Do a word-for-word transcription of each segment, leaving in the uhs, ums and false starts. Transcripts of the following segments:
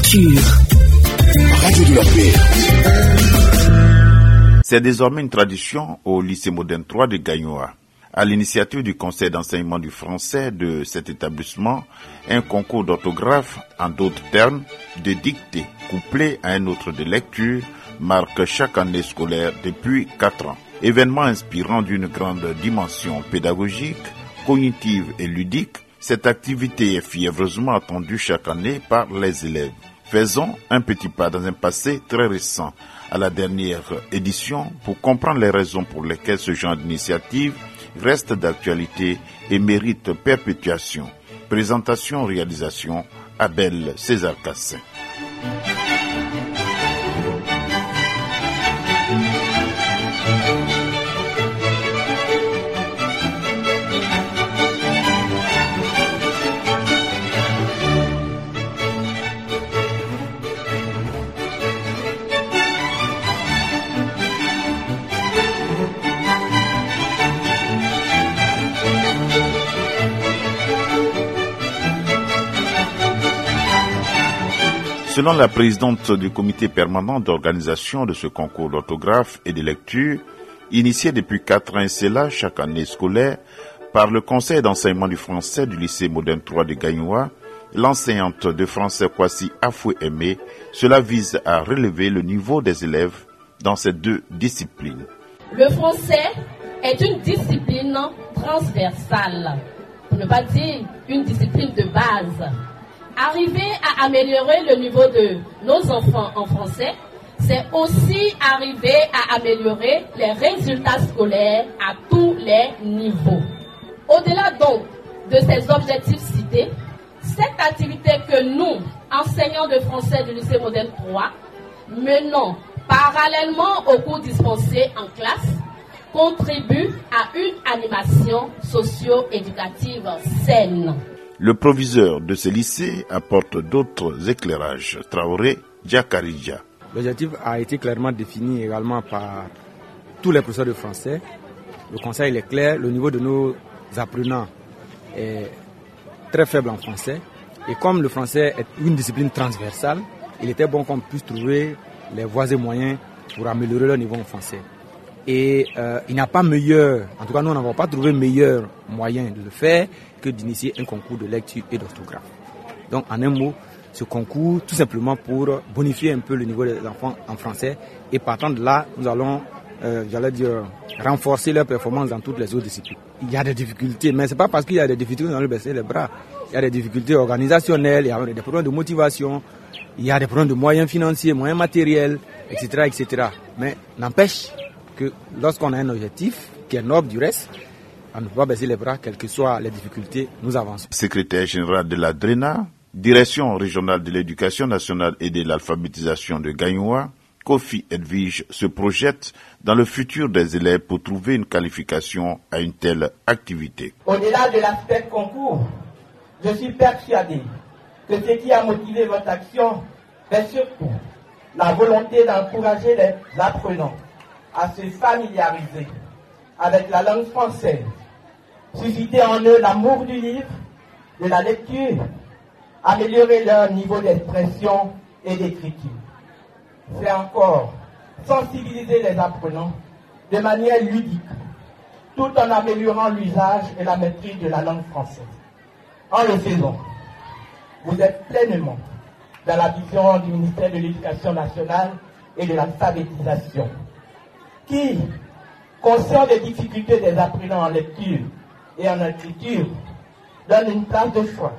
Culture. Radio de la paix. C'est désormais une tradition au lycée moderne trois de Gagnoa. À l'initiative du conseil d'enseignement du français de cet établissement, un concours d'orthographe, en d'autres termes, de dictée, couplé à un autre de lecture, marque chaque année scolaire depuis quatre ans. Événement inspirant d'une grande dimension pédagogique, cognitive et ludique, cette activité est fiévreusement attendue chaque année par les élèves. Faisons un petit pas dans un passé très récent, à la dernière édition, pour comprendre les raisons pour lesquelles ce genre d'initiative reste d'actualité et mérite perpétuation. Présentation, réalisation, Abel César Cassin. Selon la présidente du comité permanent d'organisation de ce concours d'orthographe et de lecture, initié depuis quatre ans et c'est là chaque année scolaire par le conseil d'enseignement du français du lycée moderne trois de Gagnoa, l'enseignante de français Kwasi Afoué-Aimé, cela vise à relever le niveau des élèves dans ces deux disciplines. Le français est une discipline transversale, pour ne pas dire une discipline de base. Arriver à améliorer le niveau de nos enfants en français, c'est aussi arriver à améliorer les résultats scolaires à tous les niveaux. Au-delà donc de ces objectifs cités, cette activité que nous, enseignants de français du lycée moderne trois, menons parallèlement aux cours dispensés en classe, contribue à une animation socio-éducative saine. Le proviseur de ce lycée apporte d'autres éclairages. Traoré Djakarija. L'objectif a été clairement défini également par tous les professeurs de français. Le conseil est clair, le niveau de nos apprenants est très faible en français. Et comme le français est une discipline transversale, il était bon qu'on puisse trouver les voies et moyens pour améliorer leur niveau en français. Et euh, il n'y a pas meilleur, en tout cas nous n'avons pas trouvé meilleur moyen de le faire que d'initier un concours de lecture et d'orthographe. Donc en un mot, ce concours tout simplement pour bonifier un peu le niveau des enfants en français et partant de là, nous allons, euh, j'allais dire, renforcer leur performance dans toutes les autres disciplines. Il y a des difficultés, mais ce n'est pas parce qu'il y a des difficultés qu'on va baisser les bras. Il y a des difficultés organisationnelles, il y a des problèmes de motivation, il y a des problèmes de moyens financiers, moyens matériels, et cetera, et cetera. Mais n'empêche que lorsqu'on a un objectif, qui est noble du reste, on ne peut pas baisser les bras, quelles que soient les difficultés, nous avançons. Secrétaire général de la DRENA, Direction régionale de l'éducation nationale et de l'alphabétisation de Gagnoa, Kofi Edwige se projette dans le futur des élèves pour trouver une qualification à une telle activité. Au-delà de l'aspect concours, je suis persuadé que ce qui a motivé votre action, c'est surtout la volonté d'encourager les apprenants à se familiariser avec la langue française, susciter en eux l'amour du livre, de la lecture, améliorer leur niveau d'expression et d'écriture. C'est encore sensibiliser les apprenants de manière ludique, tout en améliorant l'usage et la maîtrise de la langue française. En le faisant, vous êtes pleinement dans la vision du ministère de l'Éducation nationale et de l'alphabétisation, qui, conscient des difficultés des apprenants en lecture et en écriture, donne une place de choix,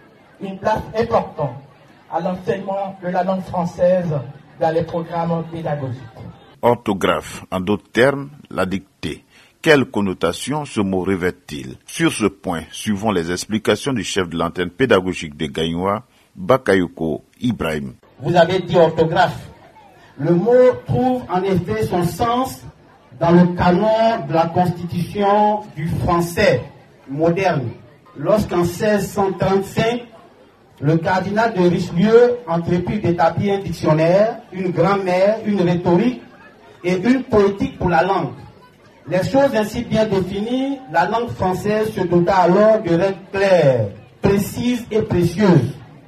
une place importante à l'enseignement de la langue française dans les programmes pédagogiques. Orthographe, en d'autres termes, la dictée. Quelle connotation ce mot revêt-il? Sur ce point, suivons les explications du chef de l'antenne pédagogique de Gagnoa, Bakayoko Ibrahim. Vous avez dit orthographe. Le mot trouve en effet son sens dans le canon de la constitution du français moderne. Lorsqu'en seize cent trente-cinq, le cardinal de Richelieu entreprit d'établir un dictionnaire, une grammaire, une rhétorique et une poétique pour la langue. Les choses ainsi bien définies, la langue française se dota alors de règles claires, précises et précieuses.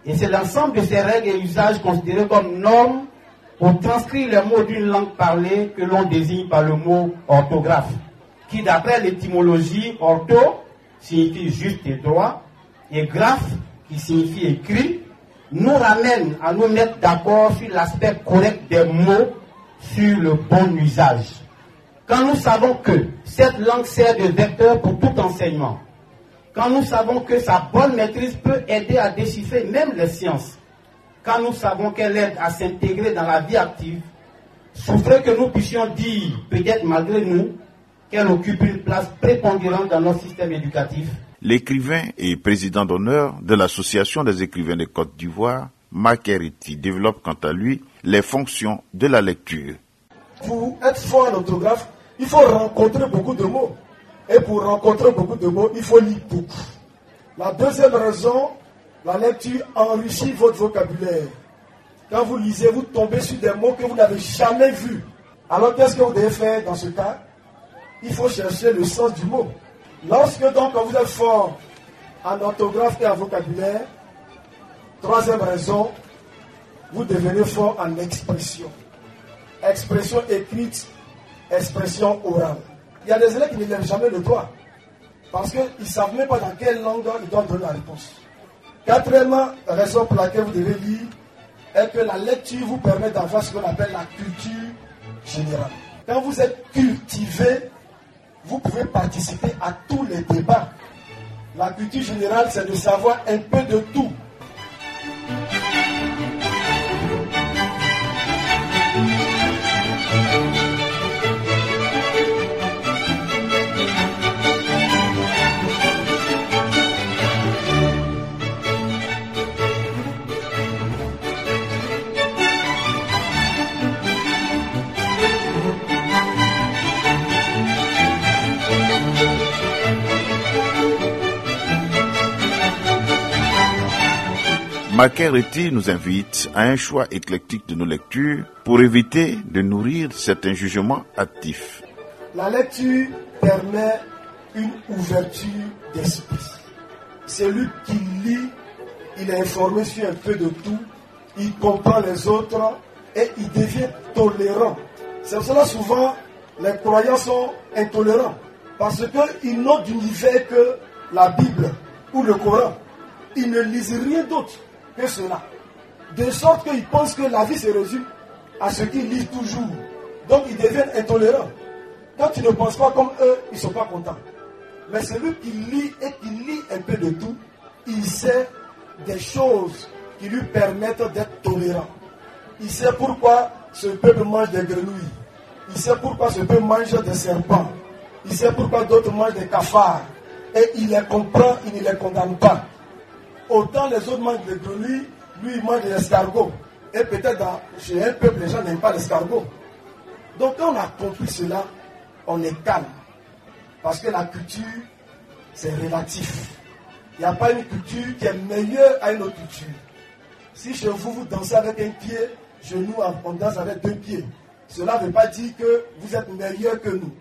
Et c'est l'ensemble de ces règles et usages considérés comme normes pour transcrire les mots d'une langue parlée que l'on désigne par le mot orthographe, qui d'après l'étymologie ortho signifie juste et droit, et graphe qui signifie écrit, nous ramène à nous mettre d'accord sur l'aspect correct des mots, sur le bon usage. Quand nous savons que cette langue sert de vecteur pour tout enseignement, quand nous savons que sa bonne maîtrise peut aider à déchiffrer même les sciences, quand nous savons qu'elle aide à s'intégrer dans la vie active, souffrez que nous puissions dire, peut-être malgré nous, qu'elle occupe une place prépondérante dans notre système éducatif. L'écrivain et président d'honneur de l'Association des écrivains de Côte d'Ivoire, Maker Ity, développe quant à lui les fonctions de la lecture. Pour être fort en orthographe, il faut rencontrer beaucoup de mots. Et pour rencontrer beaucoup de mots, il faut lire beaucoup. La deuxième raison, la lecture enrichit votre vocabulaire. Quand vous lisez, vous tombez sur des mots que vous n'avez jamais vus. Alors qu'est-ce que vous devez faire dans ce cas? Il faut chercher le sens du mot. Lorsque donc vous êtes fort en orthographe et en vocabulaire, troisième raison, vous devenez fort en expression. Expression écrite, expression orale. Il y a des élèves qui ne lèvent jamais le doigt parce qu'ils ne savent même pas dans quelle langue ils doivent donner la réponse. Quatrièmement, raison pour laquelle vous devez lire est que la lecture vous permet d'avoir ce qu'on appelle la culture générale. Quand vous êtes cultivé, vous pouvez participer à tous les débats. La culture générale, c'est de savoir un peu de tout. Maker Ity nous invite à un choix éclectique de nos lectures pour éviter de nourrir certains jugements hâtifs. La lecture permet une ouverture d'esprit. Celui qui lit, il est informé sur un peu de tout, il comprend les autres et il devient tolérant. C'est pour cela souvent les croyants sont intolérants parce qu'ils n'ont d'univers que la Bible ou le Coran. Ils ne lisent rien d'autre que cela. De sorte qu'ils pensent que la vie se résume à ce qu'ils lisent toujours. Donc ils deviennent intolérants. Quand tu ne penses pas comme eux, ils ne sont pas contents. Mais celui qui lit et qui lit un peu de tout, il sait des choses qui lui permettent d'être tolérant. Il sait pourquoi ce peuple mange des grenouilles. Il sait pourquoi ce peuple mange des serpents. Il sait pourquoi d'autres mangent des cafards. Et il les comprend, il ne les condamne pas. Autant les autres mangent des grenouilles, lui il mange des escargots. Et peut-être dans, chez un peuple, les gens n'aiment pas l'escargot. Donc quand on a compris cela, on est calme. Parce que la culture, c'est relatif. Il n'y a pas une culture qui est meilleure à une autre culture. Si chez vous, vous dansez avec un pied, chez nous, on danse avec deux pieds. Cela ne veut pas dire que vous êtes meilleur que nous.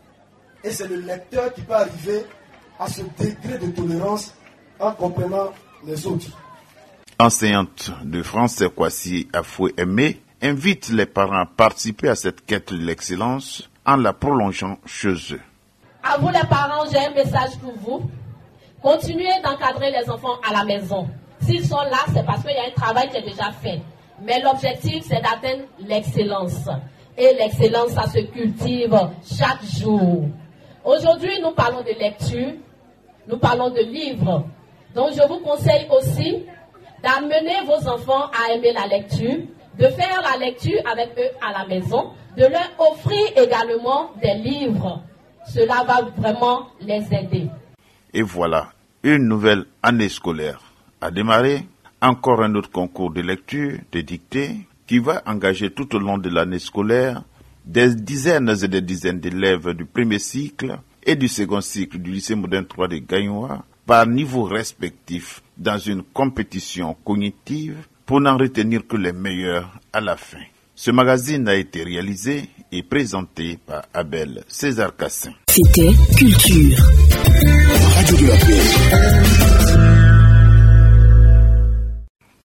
Et c'est le lecteur qui peut arriver à ce degré de tolérance en comprenant les autres. Enseignante de français Kwasi Afoué-Aimé invite les parents à participer à cette quête de l'excellence en la prolongeant chez eux. À vous les parents, j'ai un message pour vous. Continuez d'encadrer les enfants à la maison. S'ils sont là, c'est parce qu'il y a un travail qui est déjà fait. Mais l'objectif, c'est d'atteindre l'excellence. Et l'excellence, ça se cultive chaque jour. Aujourd'hui, nous parlons de lecture, nous parlons de livres. Donc, je vous conseille aussi d'amener vos enfants à aimer la lecture, de faire la lecture avec eux à la maison, de leur offrir également des livres. Cela va vraiment les aider. Et voilà, une nouvelle année scolaire a démarré. Encore un autre concours de lecture, de dictée, qui va engager tout au long de l'année scolaire des dizaines et des dizaines d'élèves du premier cycle et du second cycle du lycée moderne trois de Gagnoa par niveau respectif dans une compétition cognitive pour n'en retenir que les meilleurs à la fin. Ce magazine a été réalisé et présenté par Abel César Cassin. C'était Culture. Radio de la Paix.